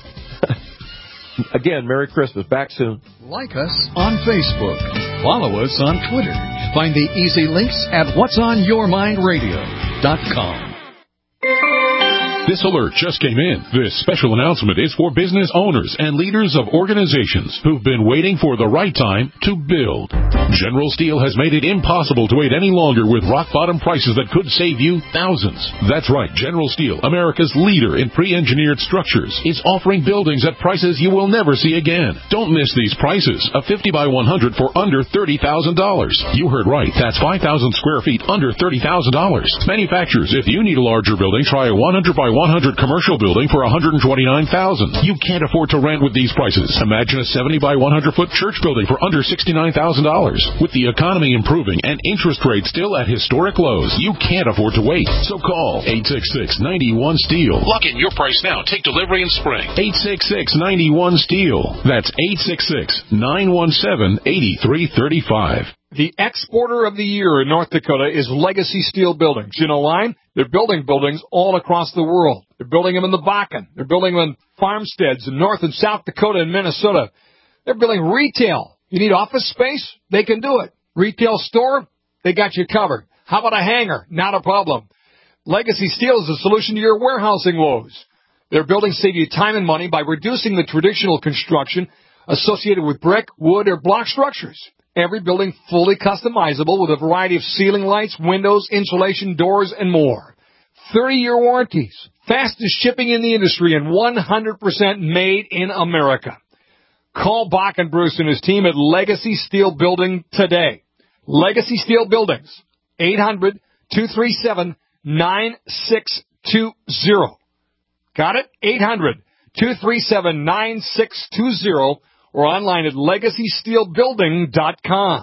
Again, Merry Christmas. Back soon. Like us on Facebook. Follow us on Twitter. Find the easy links at whats on your mind radio dot com. This alert just came in. This special announcement is for business owners and leaders of organizations who've been waiting for the right time to build. General Steel has made it impossible to wait any longer with rock-bottom prices that could save you thousands. That's right. General Steel, America's leader in pre-engineered structures, is offering buildings at prices you will never see again. Don't miss these prices. A fifty by one hundred for under thirty thousand dollars. You heard right. That's five thousand square feet under thirty thousand dollars. Manufacturers, if you need a larger building, try a one hundred by one hundred commercial building for one hundred twenty-nine thousand dollars. You can't afford to rent with these prices. Imagine a seventy by one hundred foot church building for under sixty-nine thousand dollars. With the economy improving and interest rates still at historic lows, you can't afford to wait. So call eight six six, nine one, STEEL. Lock in your price now. Take delivery in spring. eight six six, nine one, STEEL. That's eight six six, nine one seven, eight three three five. The exporter of the year in North Dakota is Legacy Steel Buildings. You know why? They're building buildings all across the world. They're building them in the Bakken. They're building them in farmsteads in North and South Dakota and Minnesota. They're building retail. You need office space? They can do it. Retail store? They got you covered. How about a hangar? Not a problem. Legacy Steel is a solution to your warehousing woes. Their buildings save you time and money by reducing the traditional construction associated with brick, wood, or block structures. Every building fully customizable with a variety of ceiling lights, windows, insulation, doors, and more. thirty-year warranties, fastest shipping in the industry, and one hundred percent made in America. Call Bach and Bruce and his team at Legacy Steel Building today. Legacy Steel Buildings, eight hundred, two three seven, nine six two zero. Got it? eight hundred, two three seven, nine six two zero. Or online at legacy steel building dot com.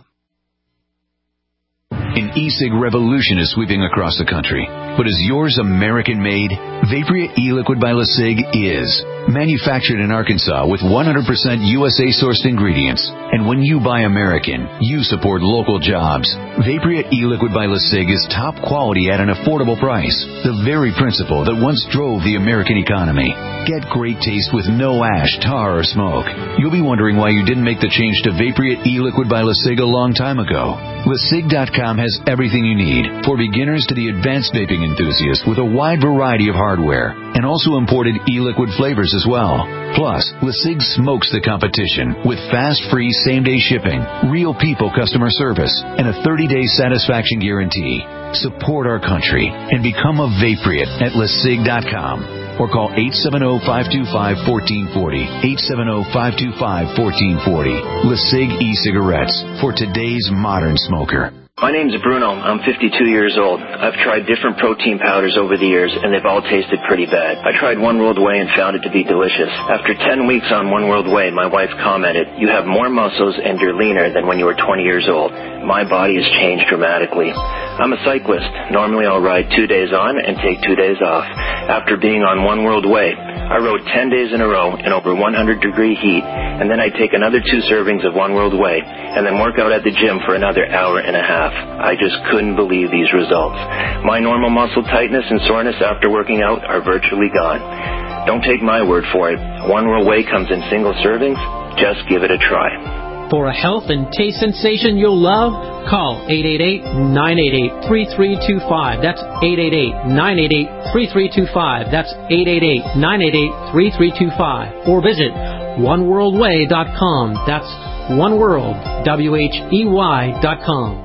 An e-cig revolution is sweeping across the country. But is yours American-made? Vaporia e-liquid by LeSig is. Manufactured in Arkansas with one hundred percent U S A-sourced ingredients. And when you buy American, you support local jobs. Vaporia e-liquid by LeSig is top quality at an affordable price. The very principle that once drove the American economy. Get great taste with no ash, tar, or smoke. You'll be wondering why you didn't make the change to Vaporia e-liquid by LeSig a long time ago. Le Sig dot com has everything you need, for beginners to the advanced vaping enthusiast, with a wide variety of hardware, and also imported e-liquid flavors as well. Plus, LeSig smokes the competition with fast, free, same-day shipping, real people customer service, and a thirty-day satisfaction guarantee. Support our country and become a Vapriot at Le Sig dot com. Or call eight seven zero, five two five, one four four zero, eight seven zero, five two five, one four four zero. LeSig e-cigarettes for today's modern smoker. My name's Bruno. I'm fifty-two years old. I've tried different protein powders over the years, and they've all tasted pretty bad. I tried One World Whey and found it to be delicious. After ten weeks on One World Whey, my wife commented, "You have more muscles and you're leaner than when you were twenty years old." My body has changed dramatically. I'm a cyclist. Normally I'll ride two days on and take two days off. After being on One World Whey, I rode ten days in a row in over one hundred degree heat, and then I take another two servings of One World Whey, and then work out at the gym for another hour and a half. I just couldn't believe these results. My normal muscle tightness and soreness after working out are virtually gone. Don't take my word for it. One World Whey comes in single servings. Just give it a try. For a health and taste sensation you'll love, call eight eight eight, nine eight eight, three three two five. That's eight eight eight, nine eight eight, three three two five. That's eight eight eight, nine eight eight, three three two five. Or visit one world way dot com. That's oneworld, W H E Y dot com.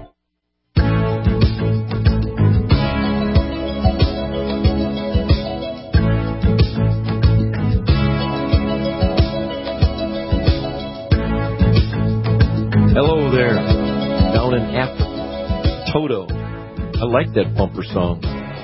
Hello there, down in Africa, Toto. I like that bumper song.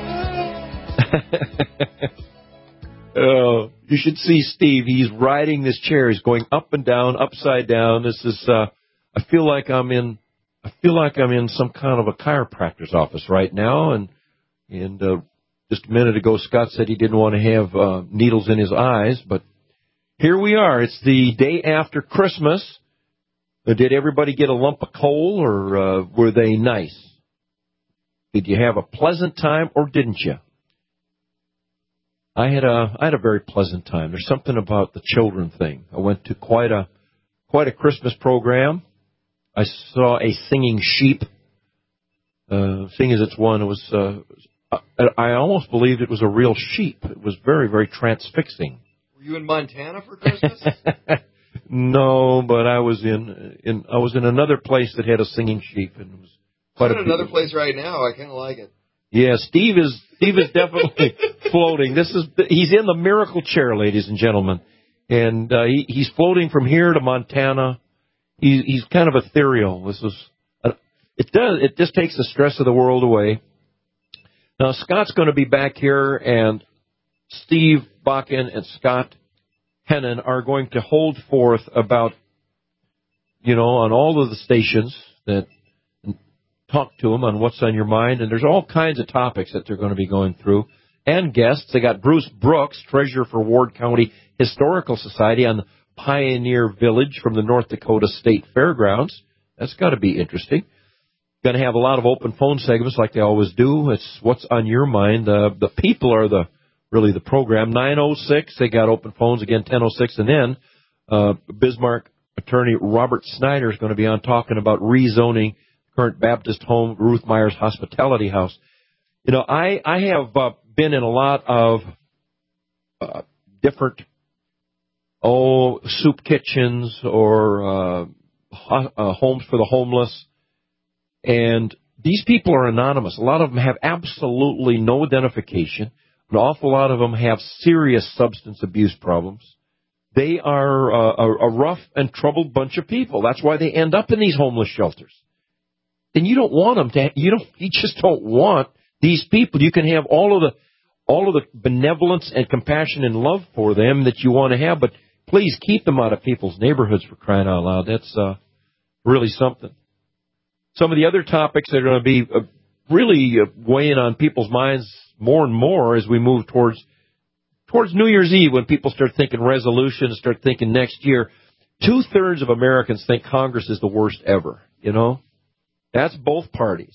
Oh, you should see Steve. He's riding this chair. He's going up and down, upside down. This is. Uh, I feel like I'm in. I feel like I'm in some kind of a chiropractor's office right now. And and uh, just a minute ago, Scott said he didn't want to have uh, needles in his eyes, but here we are. It's the day after Christmas. Did everybody get a lump of coal, or uh, were they nice? Did you have a pleasant time, or didn't you? I had a I had a very pleasant time. There's something about the children thing. I went to quite a quite a Christmas program. I saw a singing sheep. Uh, seeing as it's one, it was. Uh, I almost believed it was a real sheep. It was very very transfixing. Were you in Montana for Christmas? No, but I was in in I was in another place that had a singing sheep, and it was quite I'm a in another place right now. I kind of like it. Yeah, Steve is Steve is definitely floating. This is he's in the miracle chair, ladies and gentlemen, and uh, he, he's floating from here to Montana. He, he's kind of ethereal. This is uh, it does it just takes the stress of the world away. Now Scott's going to be back here, and Steve Bakken and Scott Hennon are going to hold forth about, you know, on all of the stations that talk to them on what's on your mind. And there's all kinds of topics that they're going to be going through. And guests. They got Bruce Brooks, treasurer for Ward County Historical Society on the Pioneer Village from the North Dakota State Fairgrounds. That's got to be interesting. Going to have a lot of open phone segments like they always do. It's what's on your mind. Uh, the people are the really the program. nine oh six, they got open phones again, ten oh six, and then uh, Bismarck attorney Robert Snyder is going to be on talking about rezoning current Baptist home, Ruth Myers Hospitality House. You know, I I have uh, been in a lot of uh, different oh soup kitchens or uh, ho- uh, homes for the homeless. And these people are anonymous. A lot of them have absolutely no identification. An awful lot of them have serious substance abuse problems. They are uh, a, a rough and troubled bunch of people. That's why they end up in these homeless shelters. And you don't want them to. You don't. You just don't want these people. You can have all of the all of the benevolence and compassion and love for them that you want to have, but please keep them out of people's neighborhoods, for crying out loud. That's uh, really something. Some of the other topics that are going to be uh, really uh, weighing on people's minds more and more as we move towards towards New Year's Eve, when people start thinking resolutions, start thinking next year. Two-thirds of Americans think Congress is the worst ever, you know. That's both parties.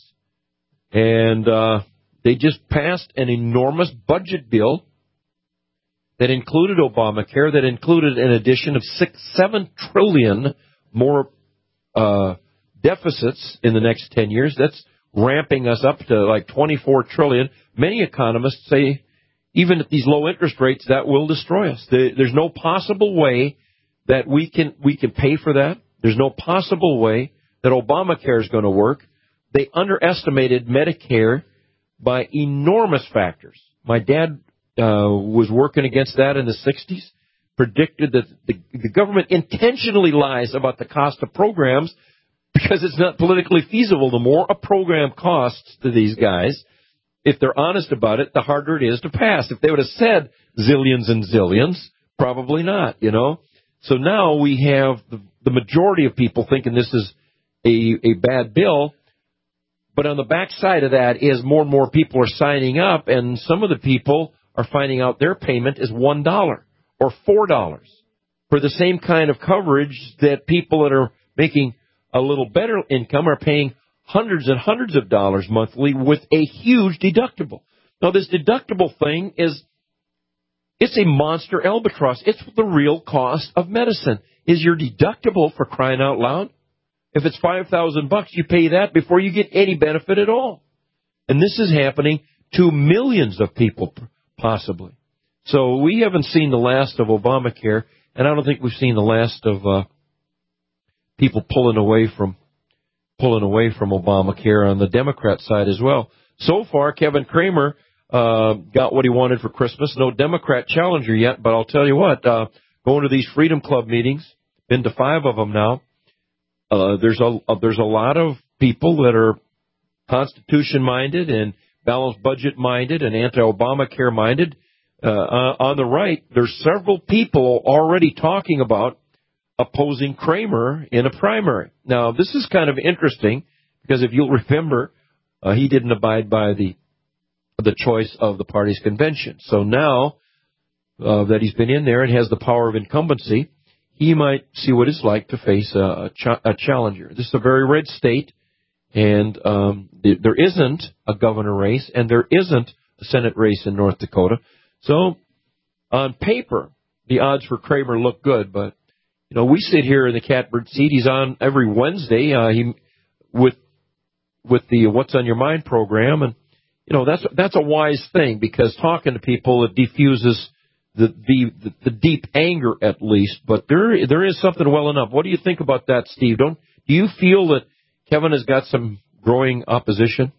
And uh, they just passed an enormous budget bill that included Obamacare, that included an addition of six, seven trillion more uh deficits in the next ten years. That's ramping us up to like twenty-four trillion. Many economists say even at these low interest rates, that will destroy us. There's no possible way that we can we can pay for that. There's no possible way that Obamacare is going to work. They underestimated Medicare by enormous factors. My dad uh, was working against that in the sixties, predicted that the, the government intentionally lies about the cost of programs because it's not politically feasible. The more a program costs to these guys, if they're honest about it, the harder it is to pass. If they would have said zillions and zillions, probably not, you know. So now we have the, the majority of people thinking this is a, a bad bill. But on the backside of that is more and more people are signing up, and some of the people are finding out their payment is one dollar or four dollars for the same kind of coverage that people that are making a little better income are paying hundreds and hundreds of dollars monthly with a huge deductible. Now, this deductible thing is, it's a monster albatross. It's the real cost of medicine. Is your deductible, for crying out loud? If it's five thousand bucks, you pay that before you get any benefit at all. And this is happening to millions of people, possibly. So we haven't seen the last of Obamacare, and I don't think we've seen the last of uh, people pulling away from pulling away from Obamacare on the Democrat side as well. So far, Kevin Cramer uh, got what he wanted for Christmas. No Democrat challenger yet, but I'll tell you what, uh, going to these Freedom Club meetings, been to five of them now, uh, there's a uh, there's a lot of people that are Constitution-minded and balanced budget-minded and anti-Obamacare-minded. Uh, uh, on the right, there's several people already talking about opposing Cramer in a primary. Now, this is kind of interesting because if you'll remember, uh, he didn't abide by the the choice of the party's convention. So now uh, that he's been in there and has the power of incumbency, he might see what it's like to face a, a, ch- a challenger. This is a very red state, and um, th- there isn't a governor race, and there isn't a Senate race in North Dakota. So on paper, the odds for Cramer look good, but you know, we sit here in the catbird seat. He's on every Wednesday uh, he, with with the What's on Your Mind program, and you know that's that's a wise thing because talking to people, it diffuses the the, the, the deep anger at least. But there there is something well enough. What do you think about that, Steve? Don't do you feel that Kevin has got some growing opposition?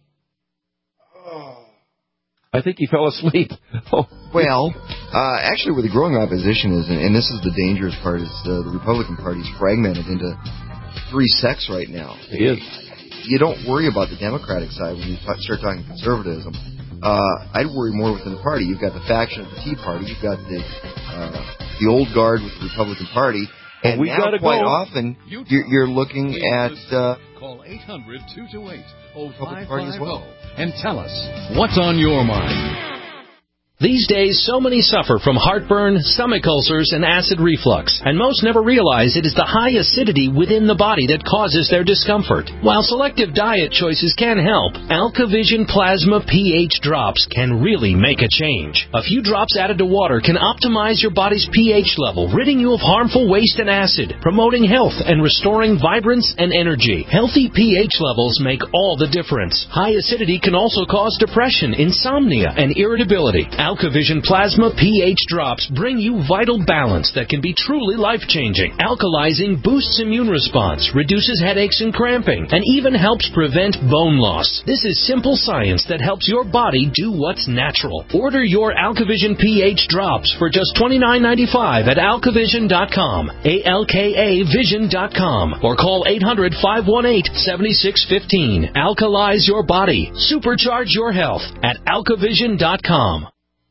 I think he fell asleep. Oh. Well, uh, actually, where the growing opposition is, and, and this is the dangerous part, is uh, the Republican Party's fragmented into three sects right now. It is. You don't worry about the Democratic side when you t- start talking conservatism. uh, I'd worry more within the party. You've got the faction of the Tea Party. You've got the uh, the old guard with the Republican Party. And we now, gotta quite go. often, you're, you're looking at uh, Call eight hundred, two two eight, oh Republican five Party as five well. oh and tell us what's on your mind. These days, so many suffer from heartburn, stomach ulcers, and acid reflux, and most never realize it is the high acidity within the body that causes their discomfort. While selective diet choices can help, AlkaVision Plasma pH drops can really make a change. A few drops added to water can optimize your body's pH level, ridding you of harmful waste and acid, promoting health and restoring vibrance and energy. Healthy pH levels make all the difference. High acidity can also cause depression, insomnia, and irritability. AlkaVision Plasma pH drops bring you vital balance that can be truly life-changing. Alkalizing boosts immune response, reduces headaches and cramping, and even helps prevent bone loss. This is simple science that helps your body do what's natural. Order your AlkaVision pH drops for just twenty-nine ninety-five at alkavision dot com, A L K A vision dot com, or call eight hundred, five one eight, seven six one five. Alkalize your body. Supercharge your health at alkavision dot com.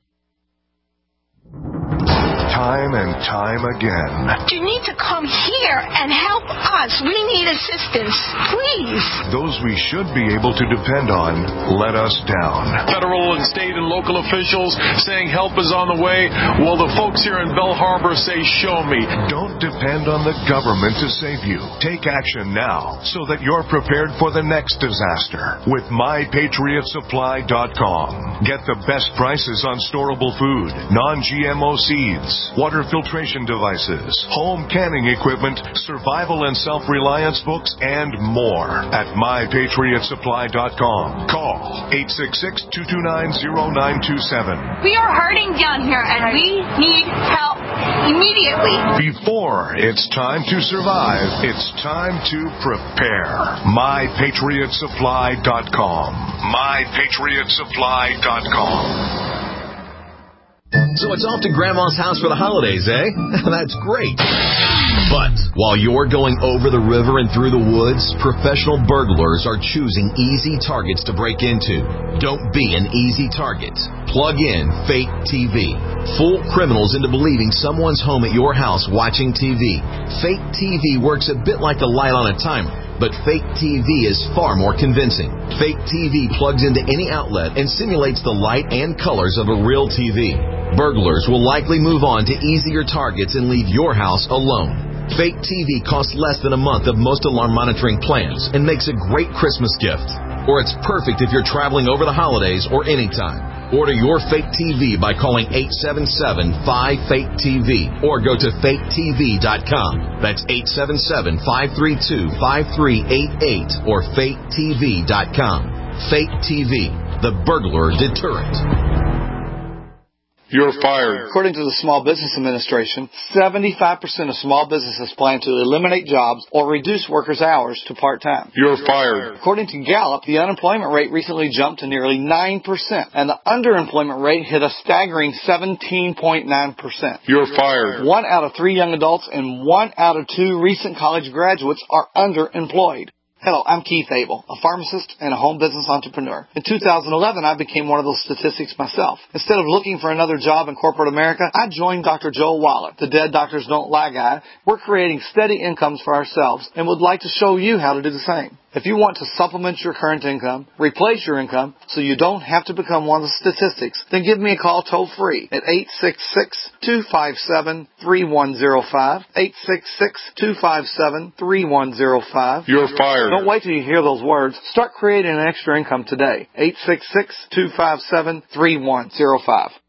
Time and time again. You need to come here and help us. We need assistance, please. Those we should be able to depend on let us down. Federal and state and local officials saying help is on the way, while the folks here in Bell Harbor say show me. Don't depend on the government to save you. Take action now so that you're prepared for the next disaster with my patriot supply dot com. Get the best prices on storable food, non G M O seeds, water filtration devices, home canning equipment, survival and self-reliance books, and more at my patriot supply dot com. Call eight six six, two two nine, zero nine two seven. We are hurting down here, and we need help immediately. Before it's time to survive, it's time to prepare. my patriot supply dot com. my patriot supply dot com. So it's off to Grandma's house for the holidays, eh? That's great. But while you're going over the river and through the woods, professional burglars are choosing easy targets to break into. Don't be an easy target. Plug in Fake T V. Fool criminals into believing someone's home at your house watching T V. Fake T V works a bit like the light on a timer, but Fake T V is far more convincing. Fake T V plugs into any outlet and simulates the light and colors of a real T V. Burglars will likely move on to easier targets and leave your house alone. Fake T V costs less than a month of most alarm monitoring plans and makes a great Christmas gift. Or it's perfect if you're traveling over the holidays or anytime. Order your Fake T V by calling eight seven seven, five, fake T V or go to fake T V dot com. That's eight seven seven, five three two, five three eight eight or fake T V dot com. Fake T V, the burglar deterrent. You're fired. According to the Small Business Administration, seventy-five percent of small businesses plan to eliminate jobs or reduce workers' hours to part-time. You're fired. According to Gallup, the unemployment rate recently jumped to nearly nine percent, and the underemployment rate hit a staggering seventeen point nine percent. You're fired. One out of three young adults and one out of two recent college graduates are underemployed. Hello, I'm Keith Abel, a pharmacist and a home business entrepreneur. In two thousand eleven, I became one of those statistics myself. Instead of looking for another job in corporate America, I joined Doctor Joel Waller, the Dead Doctors Don't Lie guy. We're creating steady incomes for ourselves and would like to show you how to do the same. If you want to supplement your current income, replace your income, so you don't have to become one of the statistics, then give me a call toll-free at eight six six, two five seven, three one zero five, eight six six, two five seven, three one zero five. You're fired. Don't wait till you hear those words. Start creating an extra income today. eight six six, two five seven, three one zero five.